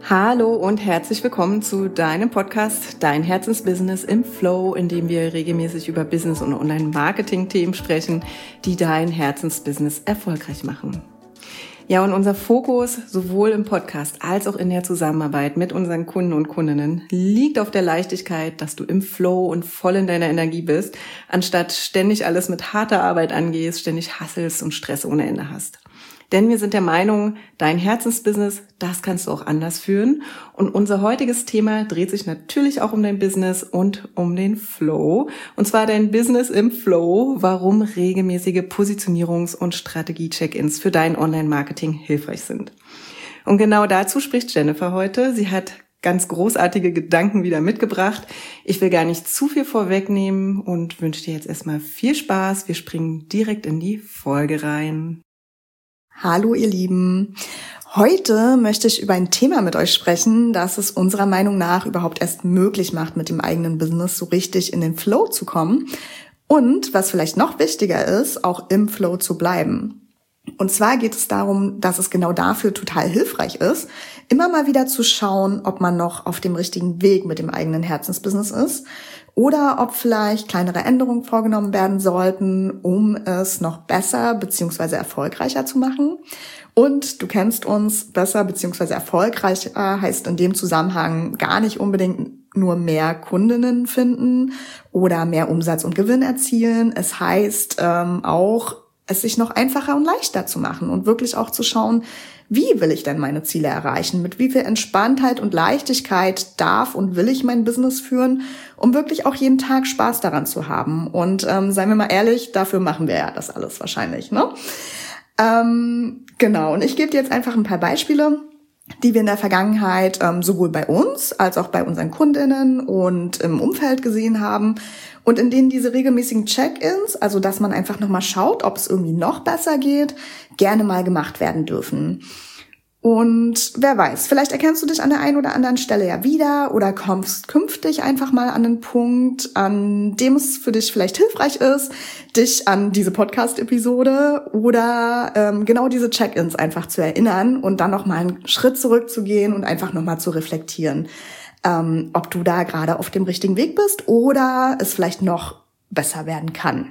Hallo und herzlich willkommen zu deinem Podcast Dein Herzensbusiness im Flow, in dem wir regelmäßig über Business- und Online-Marketing-Themen sprechen, die dein Herzensbusiness erfolgreich machen. Ja, und unser Fokus sowohl im Podcast als auch in der Zusammenarbeit mit unseren Kunden und Kundinnen liegt auf der Leichtigkeit, dass du im Flow und voll in deiner Energie bist, anstatt ständig alles mit harter Arbeit angehst, ständig hasselst und Stress ohne Ende hast. Denn wir sind der Meinung, dein Herzensbusiness, das kannst du auch anders führen. Und unser heutiges Thema dreht sich natürlich auch um dein Business und um den Flow. Und zwar dein Business im Flow, warum regelmäßige Positionierungs- und Strategie-Check-ins für dein Online-Marketing hilfreich sind. Und genau dazu spricht Jennifer heute. Sie hat ganz großartige Gedanken wieder mitgebracht. Ich will gar nicht zu viel vorwegnehmen und wünsche dir jetzt erstmal viel Spaß. Wir springen direkt in die Folge rein. Hallo ihr Lieben, heute möchte ich über ein Thema mit euch sprechen, das es unserer Meinung nach überhaupt erst möglich macht, mit dem eigenen Business so richtig in den Flow zu kommen und, was vielleicht noch wichtiger ist, auch im Flow zu bleiben. Und zwar geht es darum, dass es genau dafür total hilfreich ist, immer mal wieder zu schauen, ob man noch auf dem richtigen Weg mit dem eigenen Herzensbusiness ist oder ob vielleicht kleinere Änderungen vorgenommen werden sollten, um es noch besser bzw. erfolgreicher zu machen. Und du kennst uns, besser bzw. erfolgreicher heißt in dem Zusammenhang gar nicht unbedingt nur mehr Kundinnen finden oder mehr Umsatz und Gewinn erzielen. Es heißt auch, es sich noch einfacher und leichter zu machen und wirklich auch zu schauen, wie will ich denn meine Ziele erreichen? Mit wie viel Entspanntheit und Leichtigkeit darf und will ich mein Business führen, um wirklich auch jeden Tag Spaß daran zu haben? Und seien wir mal ehrlich, dafür machen wir ja das alles wahrscheinlich, ne? Genau, und ich gebe dir jetzt einfach ein paar Beispiele, die wir in der Vergangenheit sowohl bei uns als auch bei unseren Kundinnen und im Umfeld gesehen haben und in denen diese regelmäßigen Check-ins, also dass man einfach nochmal schaut, ob es irgendwie noch besser geht, gerne mal gemacht werden dürfen. Und wer weiß, vielleicht erkennst du dich an der einen oder anderen Stelle ja wieder oder kommst künftig einfach mal an einen Punkt, an dem es für dich vielleicht hilfreich ist, dich an diese Podcast-Episode oder genau diese Check-ins einfach zu erinnern und dann nochmal einen Schritt zurückzugehen und einfach nochmal zu reflektieren, ob du da gerade auf dem richtigen Weg bist oder es vielleicht noch besser werden kann.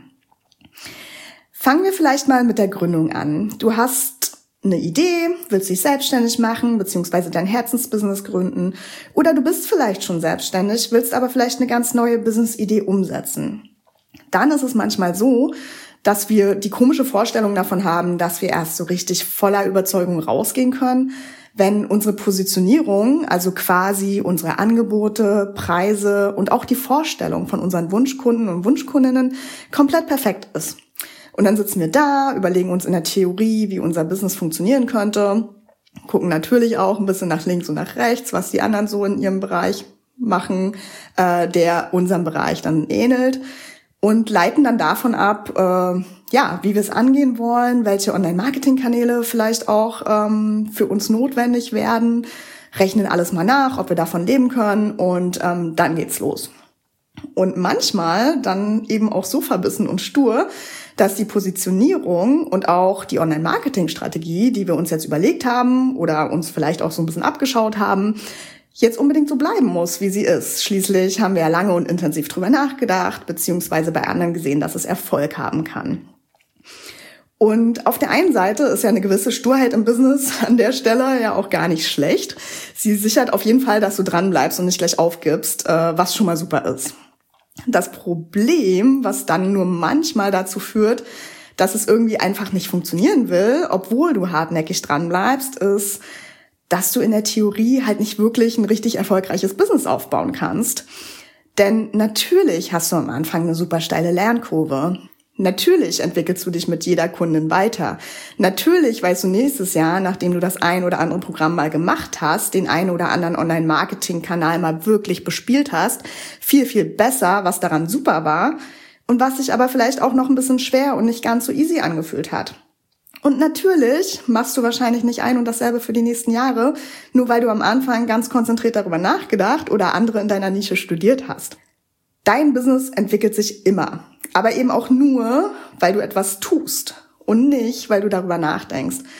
Fangen wir vielleicht mal mit der Gründung an. Du hast eine Idee, willst dich selbstständig machen, beziehungsweise dein Herzensbusiness gründen. Oder du bist vielleicht schon selbstständig, willst aber vielleicht eine ganz neue Business-Idee umsetzen. Dann ist es manchmal so, dass wir die komische Vorstellung davon haben, dass wir erst so richtig voller Überzeugung rausgehen können, wenn unsere Positionierung, also quasi unsere Angebote, Preise und auch die Vorstellung von unseren Wunschkunden und Wunschkundinnen komplett perfekt ist. Und dann sitzen wir da, überlegen uns in der Theorie, wie unser Business funktionieren könnte, gucken natürlich auch ein bisschen nach links und nach rechts, was die anderen so in ihrem Bereich machen, der unserem Bereich dann ähnelt und leiten dann davon ab, wie wir es angehen wollen, welche Online-Marketing-Kanäle vielleicht auch für uns notwendig werden, rechnen alles mal nach, ob wir davon leben können und dann geht's los. Und manchmal dann eben auch so verbissen und stur, dass die Positionierung und auch die Online-Marketing-Strategie, die wir uns jetzt überlegt haben oder uns vielleicht auch so ein bisschen abgeschaut haben, jetzt unbedingt so bleiben muss, wie sie ist. Schließlich haben wir ja lange und intensiv drüber nachgedacht, beziehungsweise bei anderen gesehen, dass es Erfolg haben kann. Und auf der einen Seite ist ja eine gewisse Sturheit im Business an der Stelle ja auch gar nicht schlecht. Sie sichert auf jeden Fall, dass du dran bleibst und nicht gleich aufgibst, was schon mal super ist. Das Problem, was dann nur manchmal dazu führt, dass es irgendwie einfach nicht funktionieren will, obwohl du hartnäckig dran bleibst, ist, dass du in der Theorie halt nicht wirklich ein richtig erfolgreiches Business aufbauen kannst. Denn natürlich hast du am Anfang eine super steile Lernkurve. Natürlich entwickelst du dich mit jeder Kundin weiter. Natürlich weißt du nächstes Jahr, nachdem du das ein oder andere Programm mal gemacht hast, den einen oder anderen Online-Marketing-Kanal mal wirklich bespielt hast, viel, viel besser, was daran super war und was sich aber vielleicht auch noch ein bisschen schwer und nicht ganz so easy angefühlt hat. Und natürlich machst du wahrscheinlich nicht ein und dasselbe für die nächsten Jahre, nur weil du am Anfang ganz konzentriert darüber nachgedacht oder andere in deiner Nische studiert hast. Dein Business entwickelt sich immer, aber eben auch nur, weil du etwas tust und nicht, weil du darüber nachdenkst.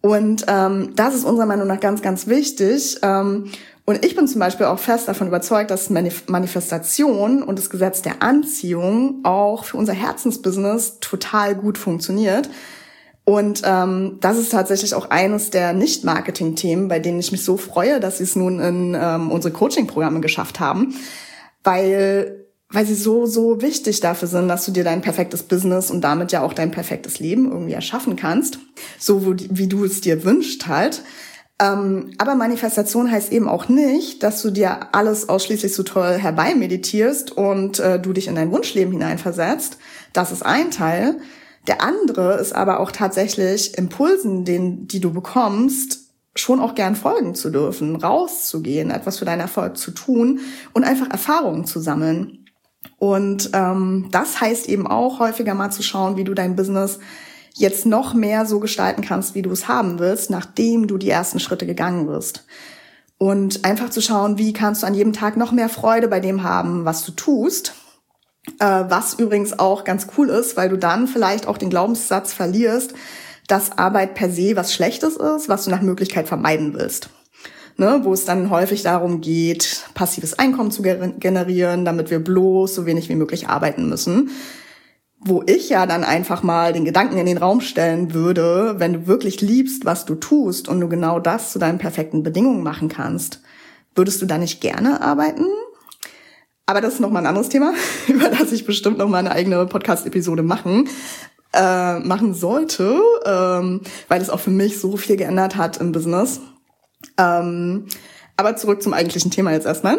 Und das ist unserer Meinung nach ganz, ganz wichtig. Und ich bin zum Beispiel auch fest davon überzeugt, dass Manifestation und das Gesetz der Anziehung auch für unser Herzensbusiness total gut funktioniert. Und das ist tatsächlich auch eines der Nicht-Marketing-Themen, bei denen ich mich so freue, dass sie es nun in unsere Coaching-Programme geschafft haben, weil sie so wichtig dafür sind, dass du dir dein perfektes Business und damit ja auch dein perfektes Leben irgendwie erschaffen kannst, so wie du es dir wünschst halt. Aber Manifestation heißt eben auch nicht, dass du dir alles ausschließlich so toll herbeimeditierst und du dich in dein Wunschleben hineinversetzt. Das ist ein Teil. Der andere ist aber auch tatsächlich Impulsen, die du bekommst, schon auch gern folgen zu dürfen, rauszugehen, etwas für deinen Erfolg zu tun und einfach Erfahrungen zu sammeln. Und das heißt eben auch häufiger mal zu schauen, wie du dein Business jetzt noch mehr so gestalten kannst, wie du es haben willst, nachdem du die ersten Schritte gegangen bist. Und einfach zu schauen, wie kannst du an jedem Tag noch mehr Freude bei dem haben, was du tust. Was übrigens auch ganz cool ist, weil du dann vielleicht auch den Glaubenssatz verlierst, dass Arbeit per se was Schlechtes ist, was du nach Möglichkeit vermeiden willst. Ne, wo es dann häufig darum geht, passives Einkommen zu generieren, damit wir bloß so wenig wie möglich arbeiten müssen. Wo ich ja dann einfach mal den Gedanken in den Raum stellen würde, wenn du wirklich liebst, was du tust und du genau das zu deinen perfekten Bedingungen machen kannst, würdest du da nicht gerne arbeiten? Aber das ist nochmal ein anderes Thema, über das ich bestimmt nochmal eine eigene Podcast-Episode machen sollte, weil es auch für mich so viel geändert hat im Business. Aber zurück zum eigentlichen Thema jetzt erstmal.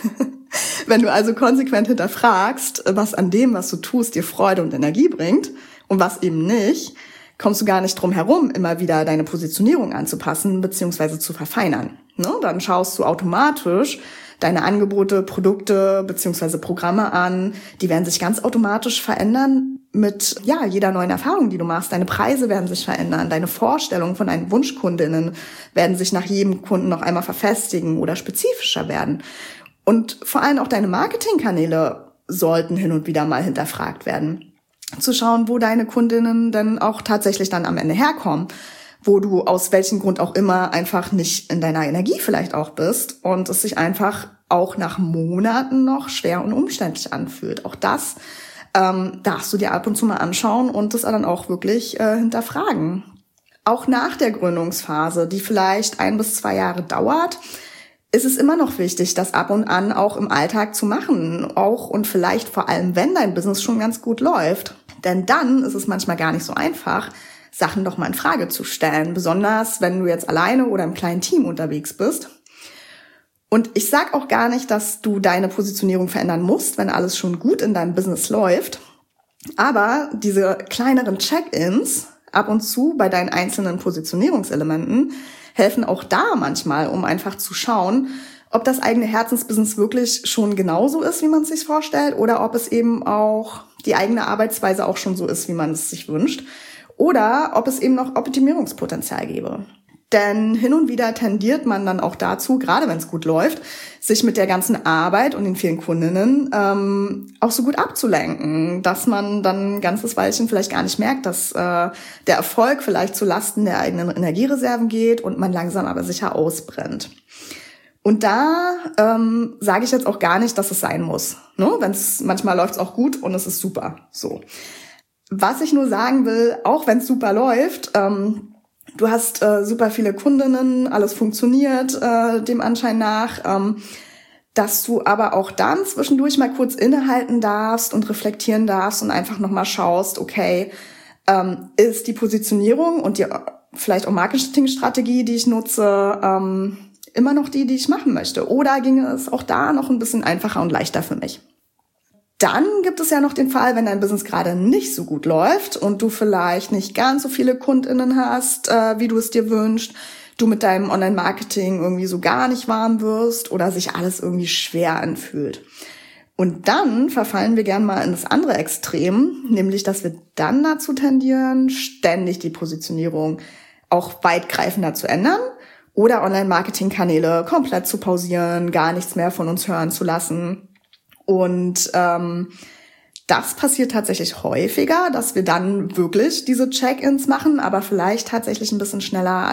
Wenn du also konsequent hinterfragst, was an dem, was du tust, dir Freude und Energie bringt und was eben nicht, kommst du gar nicht drum herum, immer wieder deine Positionierung anzupassen bzw. zu verfeinern. Ne? Dann schaust du automatisch deine Angebote, Produkte bzw. Programme an. Die werden sich ganz automatisch verändern mit jeder neuen Erfahrung, die du machst. Deine Preise werden sich verändern. Deine Vorstellungen von deinen Wunschkundinnen werden sich nach jedem Kunden noch einmal verfestigen oder spezifischer werden. Und vor allem auch deine Marketingkanäle sollten hin und wieder mal hinterfragt werden. Zu schauen, wo deine Kundinnen denn auch tatsächlich dann am Ende herkommen. Wo du aus welchem Grund auch immer einfach nicht in deiner Energie vielleicht auch bist und es sich einfach auch nach Monaten noch schwer und umständlich anfühlt. Auch das darfst du dir ab und zu mal anschauen und das dann auch wirklich hinterfragen. Auch nach der Gründungsphase, die vielleicht 1 bis 2 Jahre dauert, ist es immer noch wichtig, das ab und an auch im Alltag zu machen. Auch und vielleicht vor allem, wenn dein Business schon ganz gut läuft. Denn dann ist es manchmal gar nicht so einfach, Sachen doch mal in Frage zu stellen. Besonders, wenn du jetzt alleine oder im kleinen Team unterwegs bist. Und ich sag auch gar nicht, dass du deine Positionierung verändern musst, wenn alles schon gut in deinem Business läuft. Aber diese kleineren Check-ins ab und zu bei deinen einzelnen Positionierungselementen helfen auch da manchmal, um einfach zu schauen, ob das eigene Herzensbusiness wirklich schon genauso ist, wie man es sich vorstellt, oder ob es eben auch die eigene Arbeitsweise auch schon so ist, wie man es sich wünscht, oder ob es eben noch Optimierungspotenzial gäbe. Denn hin und wieder tendiert man dann auch dazu, gerade wenn es gut läuft, sich mit der ganzen Arbeit und den vielen Kundinnen auch so gut abzulenken, dass man dann ein ganzes Weilchen vielleicht gar nicht merkt, dass der Erfolg vielleicht zu Lasten der eigenen Energiereserven geht und man langsam aber sicher ausbrennt. Und da sage ich jetzt auch gar nicht, dass es sein muss. Ne? Manchmal läuft es auch gut und es ist super. So. Was ich nur sagen will, auch wenn es super läuft, du hast super viele Kundinnen, alles funktioniert dem Anschein nach, dass du aber auch dann zwischendurch mal kurz innehalten darfst und reflektieren darfst und einfach nochmal schaust, okay, ist die Positionierung und die vielleicht auch Marketingstrategie, die ich nutze, immer noch die ich machen möchte? Oder ginge es auch da noch ein bisschen einfacher und leichter für mich? Dann gibt es ja noch den Fall, wenn dein Business gerade nicht so gut läuft und du vielleicht nicht ganz so viele KundInnen hast, wie du es dir wünschst, du mit deinem Online-Marketing irgendwie so gar nicht warm wirst oder sich alles irgendwie schwer anfühlt. Und dann verfallen wir gern mal in das andere Extrem, nämlich, dass wir dann dazu tendieren, ständig die Positionierung auch weitgreifender zu ändern oder Online-Marketing-Kanäle komplett zu pausieren, gar nichts mehr von uns hören zu lassen. Und Das passiert tatsächlich häufiger, dass wir dann wirklich diese Check-ins machen, aber vielleicht tatsächlich ein bisschen schneller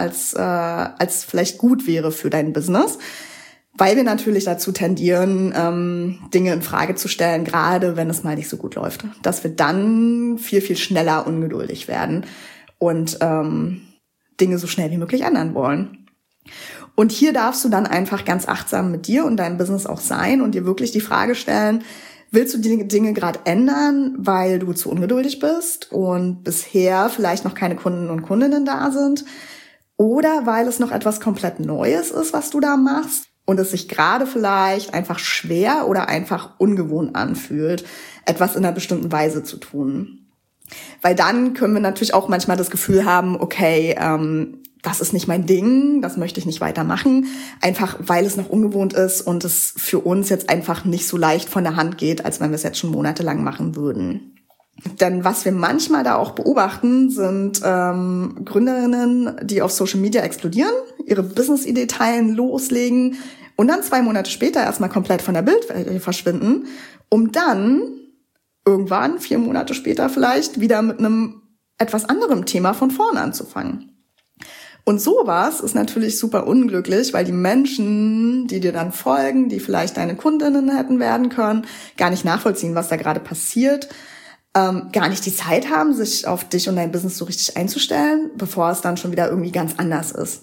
als vielleicht gut wäre für dein Business, weil wir natürlich dazu tendieren, Dinge in Frage zu stellen, gerade wenn es mal nicht so gut läuft, dass wir dann viel, viel schneller ungeduldig werden und Dinge so schnell wie möglich ändern wollen. Und hier darfst du dann einfach ganz achtsam mit dir und deinem Business auch sein und dir wirklich die Frage stellen, willst du die Dinge gerade ändern, weil du zu ungeduldig bist und bisher vielleicht noch keine Kunden und Kundinnen da sind? Oder weil es noch etwas komplett Neues ist, was du da machst und es sich gerade vielleicht einfach schwer oder einfach ungewohnt anfühlt, etwas in einer bestimmten Weise zu tun? Weil dann können wir natürlich auch manchmal das Gefühl haben, okay, das ist nicht mein Ding, das möchte ich nicht weitermachen, einfach weil es noch ungewohnt ist und es für uns jetzt einfach nicht so leicht von der Hand geht, als wenn wir es jetzt schon monatelang machen würden. Denn was wir manchmal da auch beobachten, sind Gründerinnen, die auf Social Media explodieren, ihre Business-Idee teilen, loslegen und dann 2 Monate später erstmal komplett von der Bildfläche verschwinden, um dann irgendwann 4 Monate später vielleicht wieder mit einem etwas anderem Thema von vorne anzufangen. Und sowas ist natürlich super unglücklich, weil die Menschen, die dir dann folgen, die vielleicht deine Kundinnen hätten werden können, gar nicht nachvollziehen, was da gerade passiert, gar nicht die Zeit haben, sich auf dich und dein Business so richtig einzustellen, bevor es dann schon wieder irgendwie ganz anders ist.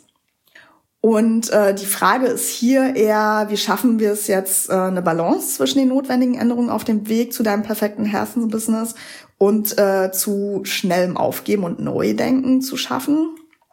Und die Frage ist hier eher, wie schaffen wir es jetzt, eine Balance zwischen den notwendigen Änderungen auf dem Weg zu deinem perfekten Herzensbusiness und zu schnellem Aufgeben und Neudenken zu schaffen.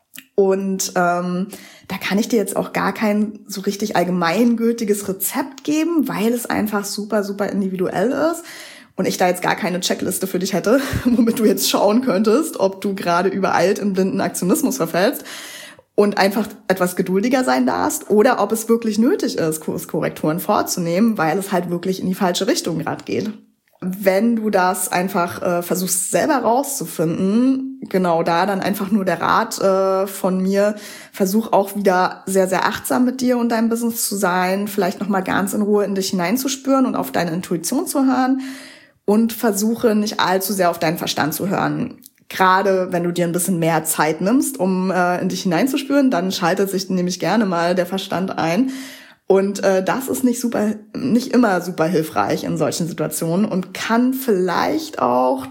Und da kann ich dir jetzt auch gar kein so richtig allgemeingültiges Rezept geben, weil es einfach super, super individuell ist und ich da jetzt gar keine Checkliste für dich hätte, womit du jetzt schauen könntest, ob du gerade übereilt in blinden Aktionismus verfällst und einfach etwas geduldiger sein darfst oder ob es wirklich nötig ist, Kurskorrekturen vorzunehmen, weil es halt wirklich in die falsche Richtung gerade geht. Wenn du das einfach versuchst selber rauszufinden, genau da dann einfach nur der Rat von mir, versuch auch wieder sehr, sehr achtsam mit dir und deinem Business zu sein, vielleicht nochmal ganz in Ruhe in dich hineinzuspüren und auf deine Intuition zu hören und versuche nicht allzu sehr auf deinen Verstand zu hören. Gerade wenn du dir ein bisschen mehr Zeit nimmst, um in dich hineinzuspüren, dann schaltet sich nämlich gerne mal der Verstand ein. Und das ist nicht immer super hilfreich in solchen Situationen und kann vielleicht auch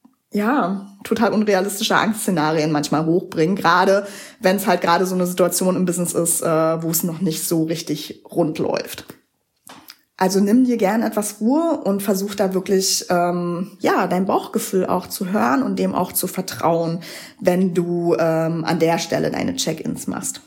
total unrealistische Angstszenarien manchmal hochbringen, gerade wenn es halt gerade so eine Situation im Business ist, wo es noch nicht so richtig rund läuft. Also nimm dir gerne etwas Ruhe und versuch da wirklich dein Bauchgefühl auch zu hören und dem auch zu vertrauen, wenn du an der Stelle deine Check-ins machst.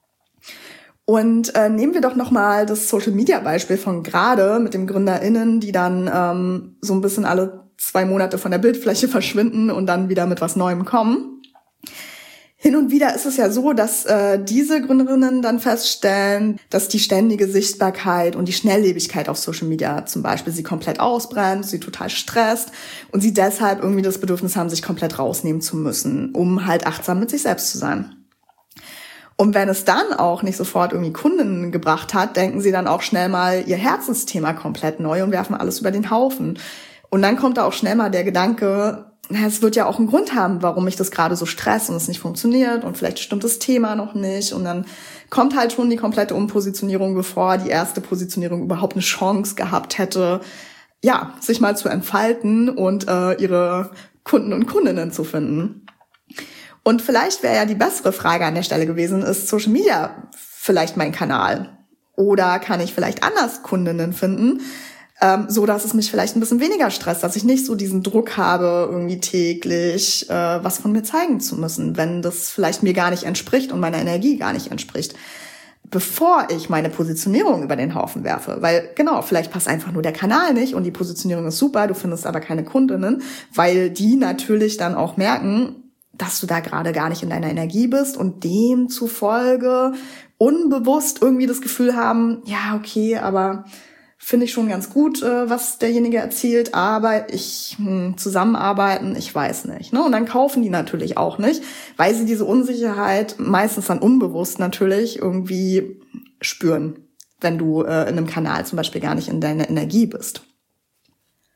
Und nehmen wir doch nochmal das Social-Media-Beispiel von gerade mit den GründerInnen, die dann so ein bisschen alle 2 Monate von der Bildfläche verschwinden und dann wieder mit was Neuem kommen. Hin und wieder ist es ja so, dass diese Gründerinnen dann feststellen, dass die ständige Sichtbarkeit und die Schnelllebigkeit auf Social Media zum Beispiel sie komplett ausbremst, sie total stresst und sie deshalb irgendwie das Bedürfnis haben, sich komplett rausnehmen zu müssen, um halt achtsam mit sich selbst zu sein. Und wenn es dann auch nicht sofort irgendwie Kunden gebracht hat, denken sie dann auch schnell mal ihr Herzensthema komplett neu und werfen alles über den Haufen. Und dann kommt da auch schnell mal der Gedanke, es wird ja auch einen Grund haben, warum mich das gerade so stresst und es nicht funktioniert und vielleicht stimmt das Thema noch nicht. Und dann kommt halt schon die komplette Umpositionierung, bevor die erste Positionierung überhaupt eine Chance gehabt hätte, sich mal zu entfalten und ihre Kunden und Kundinnen zu finden. Und vielleicht wäre ja die bessere Frage an der Stelle gewesen, ist Social Media vielleicht mein Kanal? Oder kann ich vielleicht anders Kundinnen finden, so dass es mich vielleicht ein bisschen weniger stresst, dass ich nicht so diesen Druck habe, irgendwie täglich was von mir zeigen zu müssen, wenn das vielleicht mir gar nicht entspricht und meiner Energie gar nicht entspricht, bevor ich meine Positionierung über den Haufen werfe. Weil genau, vielleicht passt einfach nur der Kanal nicht und die Positionierung ist super, du findest aber keine Kundinnen, weil die natürlich dann auch merken, dass du da gerade gar nicht in deiner Energie bist und demzufolge unbewusst irgendwie das Gefühl haben, ja, okay, aber finde ich schon ganz gut, was derjenige erzählt, aber zusammenarbeiten, ich weiß nicht. Ne? Und dann kaufen die natürlich auch nicht, weil sie diese Unsicherheit meistens dann unbewusst natürlich irgendwie spüren, wenn du in einem Kanal zum Beispiel gar nicht in deiner Energie bist.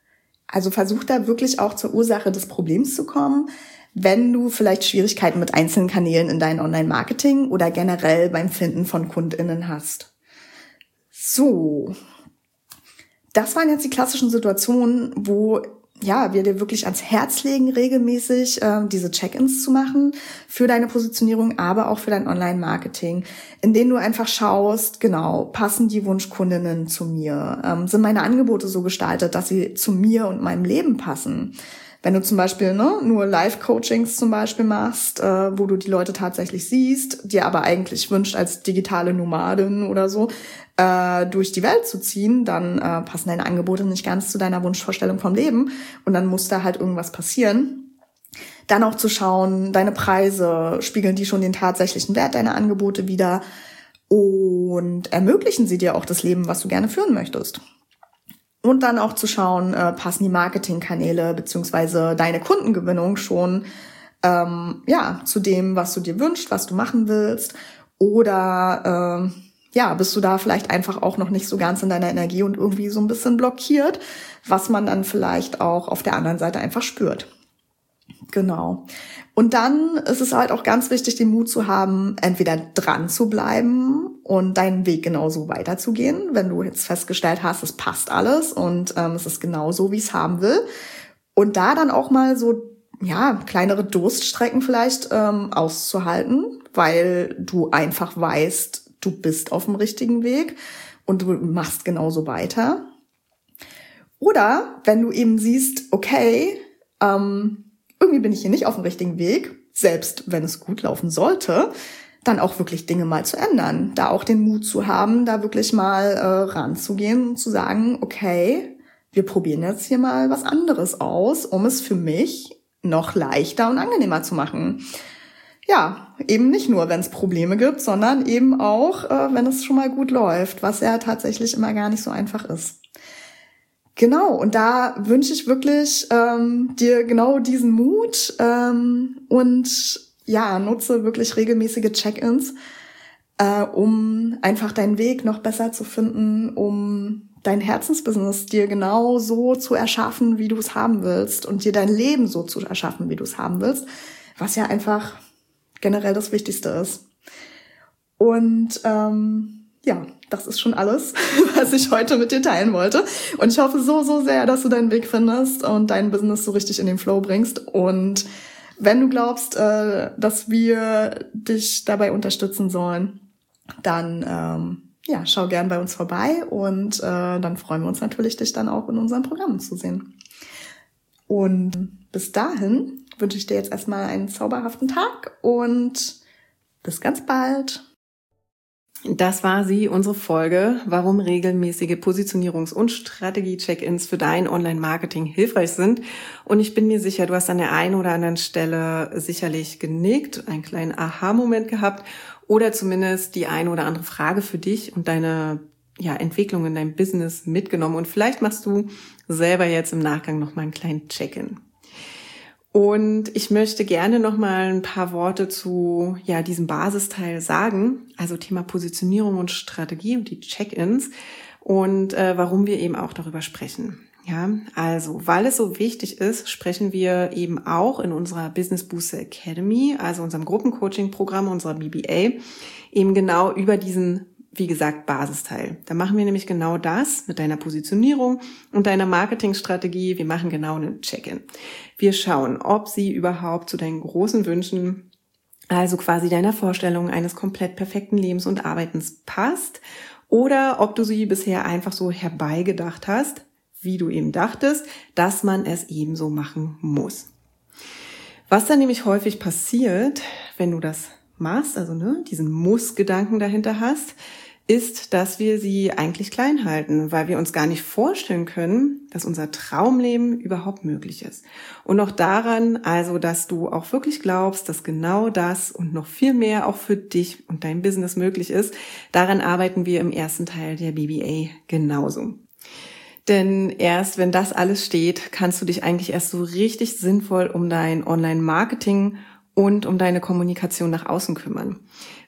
Also versuch da wirklich auch zur Ursache des Problems zu kommen, wenn du vielleicht Schwierigkeiten mit einzelnen Kanälen in deinem Online-Marketing oder generell beim Finden von KundInnen hast. So, das waren jetzt die klassischen Situationen, wo wir dir wirklich ans Herz legen, regelmäßig diese Check-ins zu machen für deine Positionierung, aber auch für dein Online-Marketing, in denen du einfach schaust, genau, passen die Wunschkundinnen zu mir? Sind meine Angebote so gestaltet, dass sie zu mir und meinem Leben passen? Wenn du zum Beispiel nur Live-Coachings zum Beispiel machst, wo du die Leute tatsächlich siehst, dir aber eigentlich wünscht, als digitale Nomadin oder so durch die Welt zu ziehen, dann passen deine Angebote nicht ganz zu deiner Wunschvorstellung vom Leben und dann muss da halt irgendwas passieren. Dann auch zu schauen, deine Preise, spiegeln die schon den tatsächlichen Wert deiner Angebote wider und ermöglichen sie dir auch das Leben, was du gerne führen möchtest. Und dann auch zu schauen, passen die Marketingkanäle beziehungsweise deine Kundengewinnung schon zu dem, was du dir wünschst, was du machen willst. Oder bist du da vielleicht einfach auch noch nicht so ganz in deiner Energie und irgendwie so ein bisschen blockiert, was man dann vielleicht auch auf der anderen Seite einfach spürt. Genau. Und dann ist es halt auch ganz wichtig, den Mut zu haben, entweder dran zu bleiben und deinen Weg genauso weiterzugehen, wenn du jetzt festgestellt hast, es passt alles und es ist genau so, wie ich es haben will. Und da dann auch mal so, kleinere Durststrecken vielleicht auszuhalten, weil du einfach weißt, du bist auf dem richtigen Weg und du machst genauso weiter. Oder wenn du eben siehst, okay, irgendwie bin ich hier nicht auf dem richtigen Weg, selbst wenn es gut laufen sollte, dann auch wirklich Dinge mal zu ändern. Da auch den Mut zu haben, da wirklich mal ranzugehen und zu sagen, okay, wir probieren jetzt hier mal was anderes aus, um es für mich noch leichter und angenehmer zu machen. Ja, eben nicht nur, wenn es Probleme gibt, sondern eben auch, wenn es schon mal gut läuft, was ja tatsächlich immer gar nicht so einfach ist. Genau, und da wünsche ich wirklich dir genau diesen Mut und nutze wirklich regelmäßige Check-ins, um einfach deinen Weg noch besser zu finden, um dein Herzensbusiness dir genau so zu erschaffen, wie du es haben willst und dir dein Leben so zu erschaffen, wie du es haben willst, was ja einfach generell das Wichtigste ist. Und das ist schon alles, was ich heute mit dir teilen wollte. Und ich hoffe so, so sehr, dass du deinen Weg findest und dein Business so richtig in den Flow bringst. Und wenn du glaubst, dass wir dich dabei unterstützen sollen, dann schau gern bei uns vorbei und dann freuen wir uns natürlich, dich dann auch in unseren Programmen zu sehen. Und bis dahin wünsche ich dir jetzt erstmal einen zauberhaften Tag und bis ganz bald. Das war sie, unsere Folge, warum regelmäßige Positionierungs- und Strategie-Check-ins für dein Online-Marketing hilfreich sind. Und ich bin mir sicher, du hast an der einen oder anderen Stelle sicherlich genickt, einen kleinen Aha-Moment gehabt oder zumindest die eine oder andere Frage für dich und deine Entwicklung in deinem Business mitgenommen. Und vielleicht machst du selber jetzt im Nachgang nochmal einen kleinen Check-in. Und ich möchte gerne noch mal ein paar Worte zu diesem Basisteil sagen, also Thema Positionierung und Strategie und die Check-ins und warum wir eben auch darüber sprechen. Ja, also weil es so wichtig ist, sprechen wir eben auch in unserer Business Booster Academy, also unserem Gruppencoaching-Programm, unserer BBA, eben genau über diesen, wie gesagt, Basisteil. Da machen wir nämlich genau das mit deiner Positionierung und deiner Marketingstrategie. Wir machen genau einen Check-in. Wir schauen, ob sie überhaupt zu deinen großen Wünschen, also quasi deiner Vorstellung eines komplett perfekten Lebens und Arbeitens passt oder ob du sie bisher einfach so herbeigedacht hast, wie du eben dachtest, dass man es eben so machen muss. Was dann nämlich häufig passiert, wenn du das machst, also diesen Muss-Gedanken dahinter hast, ist, dass wir sie eigentlich klein halten, weil wir uns gar nicht vorstellen können, dass unser Traumleben überhaupt möglich ist. Und auch daran, also, dass du auch wirklich glaubst, dass genau das und noch viel mehr auch für dich und dein Business möglich ist, daran arbeiten wir im ersten Teil der BBA genauso. Denn erst wenn das alles steht, kannst du dich eigentlich erst so richtig sinnvoll um dein Online-Marketing und um deine Kommunikation nach außen kümmern.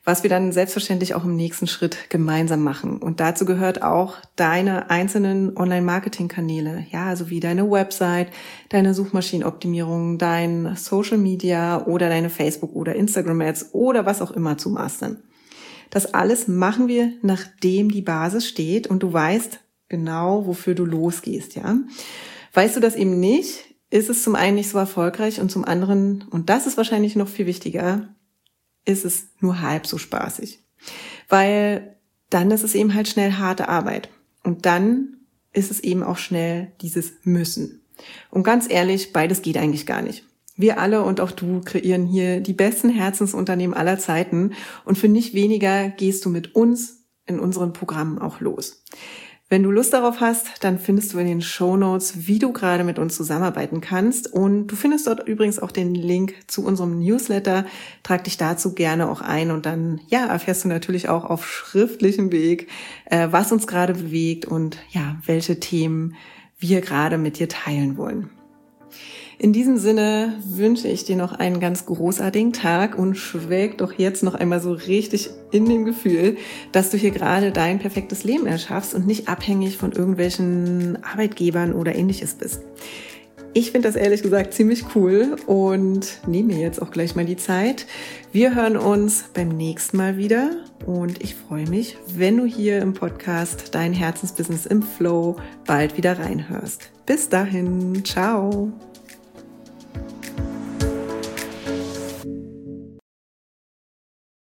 was wir dann selbstverständlich auch im nächsten Schritt gemeinsam machen. Und dazu gehört auch deine einzelnen Online-Marketing-Kanäle, ja, also wie deine Website, deine Suchmaschinenoptimierung, dein Social Media oder deine Facebook- oder Instagram-Ads oder was auch immer zu mastern. Das alles machen wir, nachdem die Basis steht und du weißt genau, wofür du losgehst, ja. Weißt du das eben nicht, ist es zum einen nicht so erfolgreich und zum anderen, und das ist wahrscheinlich noch viel wichtiger, ist es nur halb so spaßig. Weil dann ist es eben halt schnell harte Arbeit. Und dann ist es eben auch schnell dieses Müssen. Und ganz ehrlich, beides geht eigentlich gar nicht. Wir alle und auch du kreieren hier die besten Herzensunternehmen aller Zeiten und für nicht weniger gehst du mit uns in unseren Programmen auch los. Wenn du Lust darauf hast, dann findest du in den Shownotes, wie du gerade mit uns zusammenarbeiten kannst. Und du findest dort übrigens auch den Link zu unserem Newsletter. Trag dich dazu gerne auch ein und dann erfährst du natürlich auch auf schriftlichem Weg, was uns gerade bewegt und welche Themen wir gerade mit dir teilen wollen. In diesem Sinne wünsche ich dir noch einen ganz großartigen Tag und schwelg doch jetzt noch einmal so richtig in dem Gefühl, dass du hier gerade dein perfektes Leben erschaffst und nicht abhängig von irgendwelchen Arbeitgebern oder Ähnliches bist. Ich finde das ehrlich gesagt ziemlich cool und nehme mir jetzt auch gleich mal die Zeit. Wir hören uns beim nächsten Mal wieder und ich freue mich, wenn du hier im Podcast Dein Herzensbusiness im Flow bald wieder reinhörst. Bis dahin, ciao!